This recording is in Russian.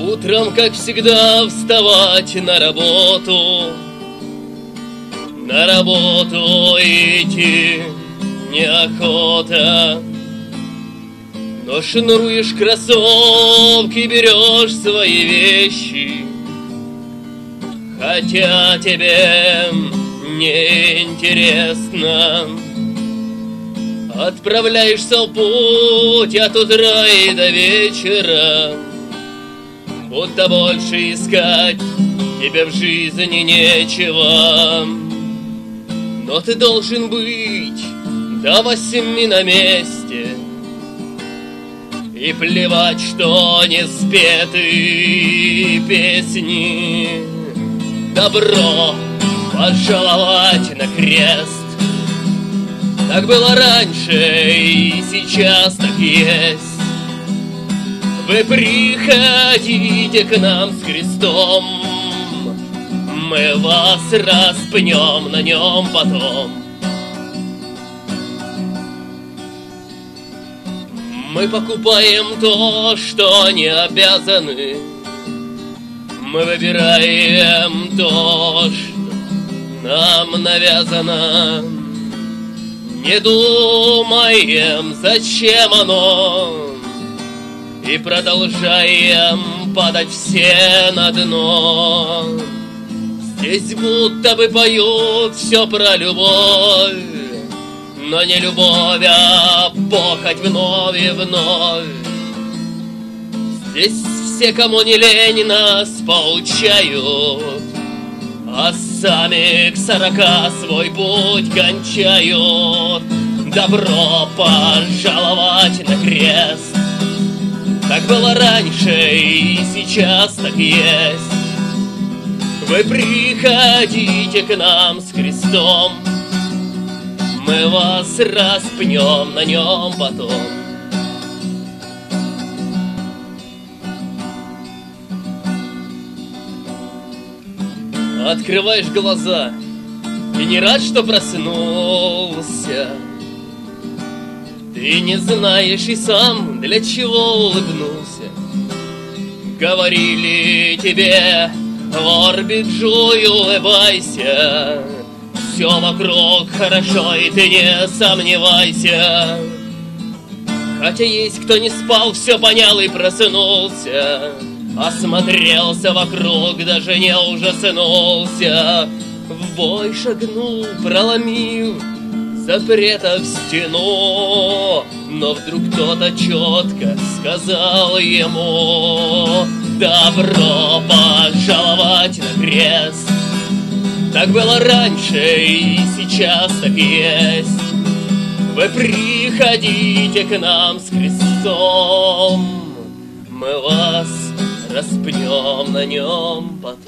Утром, как всегда, вставать на работу идти неохота. Но шнуруешь кроссовки, берешь свои вещи, хотя тебе не интересно. Отправляешься в путь от утра и до вечера, будто больше искать тебе в жизни нечего. Но ты должен быть до 8 на месте, и плевать, что не спеты песни. Добро пожаловать на крест. Так было раньше, и сейчас так есть. Вы приходите к нам с крестом, мы вас распнем на нем потом. Мы покупаем то, что не обязаны. Мы выбираем то, что нам навязано. Не думаем, зачем оно, и продолжаем падать все на дно. Здесь будто бы поют все про любовь, но не любовь, а похоть вновь и вновь. Здесь все, кому не лень, нас поучают, а сами к 40 свой путь кончают. Добро пожаловать на крест. Так было раньше, и сейчас так есть. Вы приходите к нам с крестом, мы вас распнем на нем потом. Открываешь глаза и не рад, что проснулся. Ты не знаешь и сам, для чего улыбнулся. Говорили тебе в орбит жуй, улыбайся. Все вокруг хорошо, и ты не сомневайся. Хотя есть кто не спал, все понял и проснулся. Осмотрелся вокруг, даже не ужаснулся. В бой шагнул, проломив запретов стену. Но вдруг кто-то четко сказал ему: добро пожаловать на крест. Так было раньше, и сейчас так есть. Вы приходите к нам с крестом, мы вас распнем на нем потом.